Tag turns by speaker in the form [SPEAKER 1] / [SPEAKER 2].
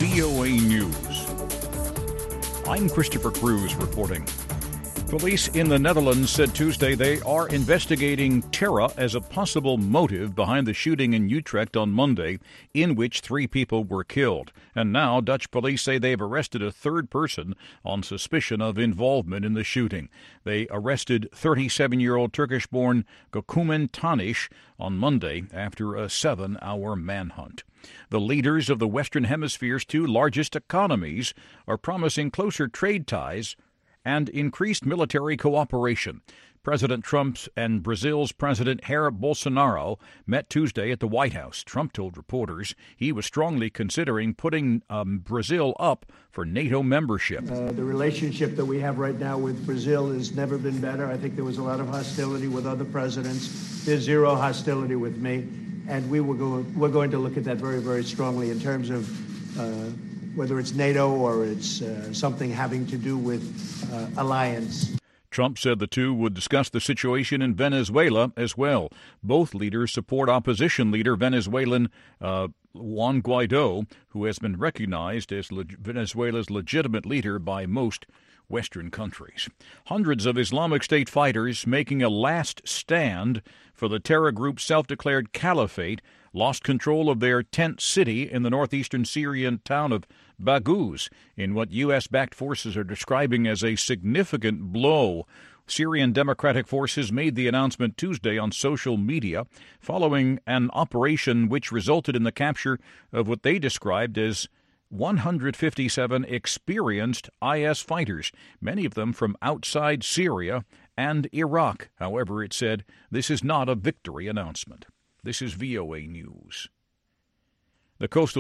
[SPEAKER 1] VOA News. I'm Christopher Cruz reporting. Police in the Netherlands said Tuesday they are investigating terror as a possible motive behind the shooting in Utrecht on Monday, in which 3 people were killed. And now Dutch police say they've arrested a third person on suspicion of involvement in the shooting. They arrested 37-year-old Turkish-born Gökmen Tanish on Monday after a 7-hour manhunt. The leaders of the Western Hemisphere's 2 largest economies are promising closer trade ties and increased military cooperation. President Trump and Brazil's President Jair Bolsonaro met Tuesday at the White House. Trump told reporters he was strongly considering putting Brazil up for NATO membership.
[SPEAKER 2] The relationship that we have right now with Brazil has never been better. I think there was a lot of hostility with other presidents. There's zero hostility with me. And we're going to look at that very, very strongly in terms of whether it's NATO or it's something having to do with alliance.
[SPEAKER 1] Trump said the 2 would discuss the situation in Venezuela as well. Both leaders support opposition leader Venezuelan Juan Guaido, who has been recognized as Venezuela's legitimate leader by most Western countries. Hundreds of Islamic State fighters making a last stand for the terror group's self-declared caliphate lost control of their tent city in the northeastern Syrian town of Baghouz in what U.S.-backed forces are describing as a significant blow. Syrian Democratic Forces made the announcement Tuesday on social media following an operation which resulted in the capture of what they described as 157 experienced IS fighters, many of them from outside Syria and Iraq. However, it said this is not a victory announcement. This is VOA News. The coastal